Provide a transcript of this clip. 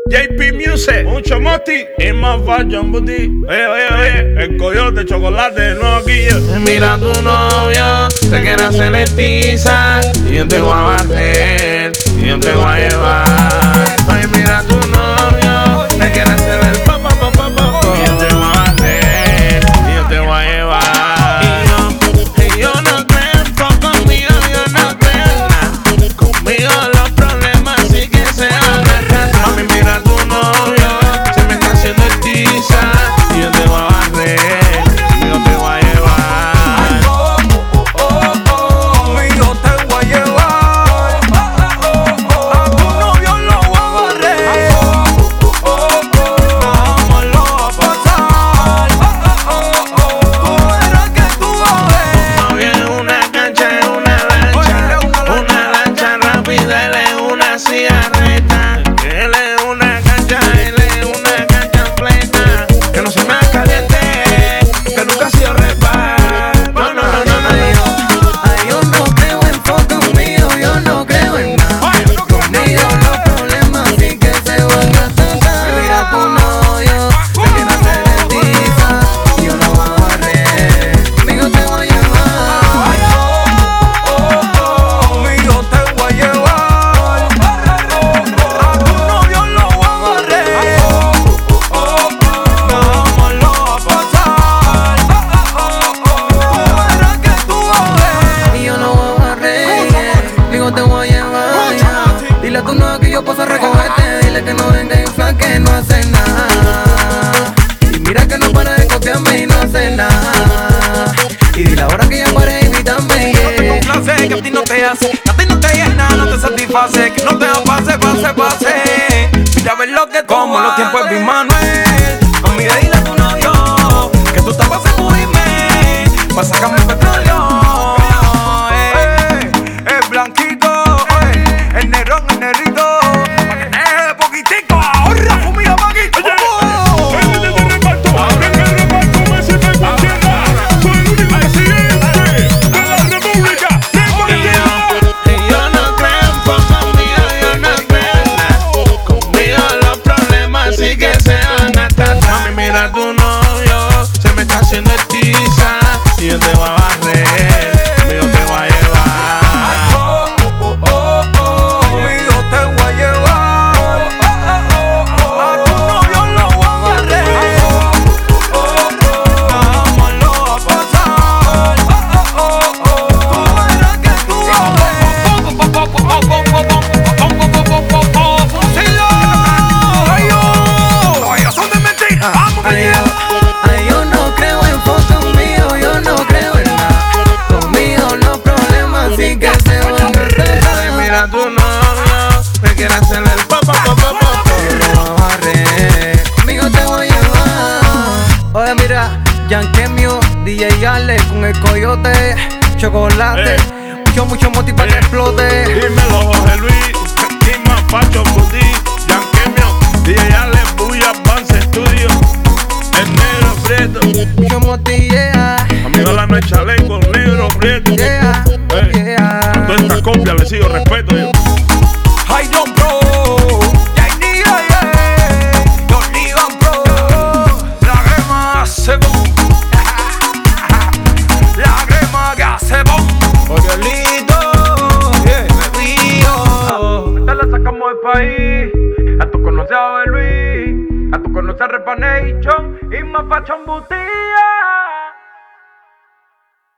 JP Music, mucho moti y más fashion booty. Oye, el coyote, chocolate, no aquí yo. Mira a tu novio, te quiere hacer tiza y yo te voy a barrer, y yo te voy a llevar. Ay, mira a tu novio, te quiere hacer el pa, y yo te voy a barrer, y yo te voy a llevar. Y yo no creo en poco, conmigo yo no creo en nada. Conmigo los problemas sí que se van a tratar. Mami, mira a tu novio, se me está haciendo tiza y yo te voy a barrer, y yo te voy a llevar. Conmigo te voy a llevar. A tu novio lo voy a barrer. Vámonos a pasar. Tú verás que tú vas a ver. No viene una cancha, es una lancha rápida, él es una cigarreta. Él es una cancha, él es una cancha plena. Que no se me caliente, que nunca ha sido repar. No, Ay, yo no creo en poco, conmigo yo no creo en nada. Conmigo los problemas sí que se van a tratar. Mira a tu novio, te quiere hacer tiza y yo lo voy a barrer. Conmigo te voy a llevar. Conmigo te voy a llevar. A tu novio lo voy a barrer. Vámonos a pasar. Tú verás que tú vas a ver. Y yo lo voy a barrer. Conmigo te voy a llevar. Dile a tu novio que yo paso a recogerte. Dile que no venga en flan, que no hace nada. Y mira que no para de copiarme y no hace nada. Y dile ahora que ya pare de invitarme. No te complace, que a ti no te hace, que a ti no te llena, no te satisface, que no te da pase. Mira a ver lo que tú como los tiempos de Manuel. Mami, dile a tu novio que tú estás para sedurirme, para sacarme el petróleo. El blanquito, el negrón, el negrito, pa' que te deje poquitico. Ahorra, fumida, paquito. y yo no creo en poco, conmigo yo no creo en nada. Conmigo los problemas sí que se van a tratar. Mami, mira a tu novio, se me está haciendo tiza y yo te voy a barrer, conmigo te voy a llevar. Conmigo te voy a llevar. A tu novio lo voy a barrer. Vámonos a pasar. Tú verás que tú vas a ver. Son de mentira. Vamos, Ay, yo no creo en foto, conmigo yo no creo en nada. Conmigo los problemas sí que se van a Ay, tratar. mira a tu novio, me quiere hacer el Yo lo voy a barrer. Conmigo te voy a llevar. Oye, mira, Yankemio, DJ Ale con el coyote, chocolate. Mucho moti para que explote. Dímelo, Jorge Luis, y más fashion booty. Yankemio, DJ Ale, Bulla, Advance Studio. El negro prieto, Mucho moti, yeah, amigo la no es chaleco, negro prieto. yeah, yeah. Toda esta copia le sigo respeto yo. I don't bro. Don't even bro. La crema hace boom. La crema que hace boom. Oriolito, me río. Esta la sacamos del país. A tu conocer a Luis, a tu conocer a Repanation y más Fashion Boutique.